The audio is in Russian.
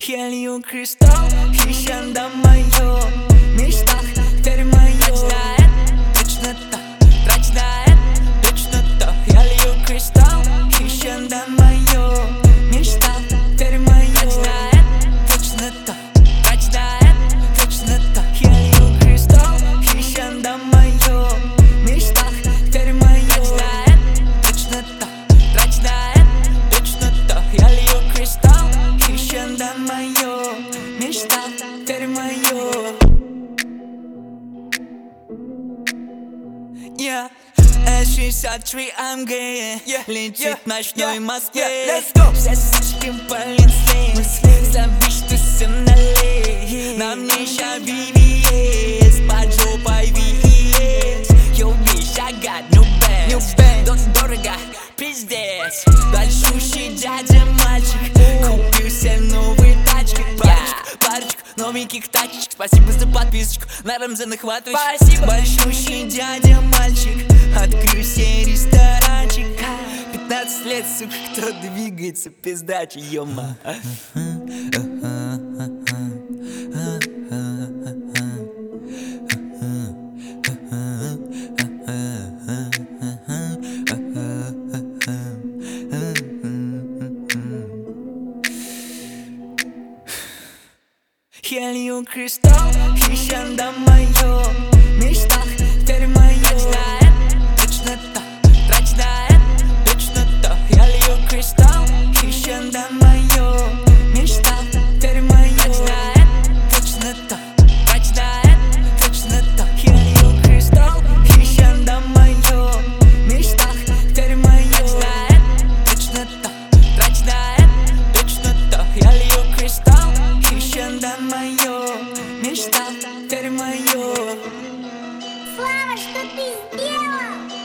Я лью кристалл, еще до моё мечтах, теперь моё. Точно так, точно это, точно так. Я лью кристалл, еще до моё мечтах, теперь моё. Точно так, точно это, точно так. Я лью кристалл, еще до моё мечтах, теперь моё. Точно так, точно это, точно так. Я лью кристалл, еще до моё мечта, теперь моё. Yeah. S63 AMG летит в ночной Москве. Все сучки полицейные, забыть, что все налей. На мне ща VVS, под жопой VVS. Yo, bitch, I got new bands. Дорого, пиздец. Большущий дядя мальчик, купил себе новые тачки. Парочку новеньких тачек. Спасибо за подписочку, на Рамзан охватываешь. Спасибо. Большущий дядя мальчик, открыл себе ресторанчик. 15 лет, сука, кто двигается, пиздачи, ёма. Я лью кристалл, еще до моё мечтах, теперь моё. Точно так, точно это, точно так. Я лью кристалл, еще до моё мечтах, теперь моё. Точно так, точно это, точно так. Я лью кристалл, еще до моё мечтах, теперь моё. Точно так, точно это, точно так. Я лью кристалл, еще до моё мечта, теперь моё. Слава, что ты сделал?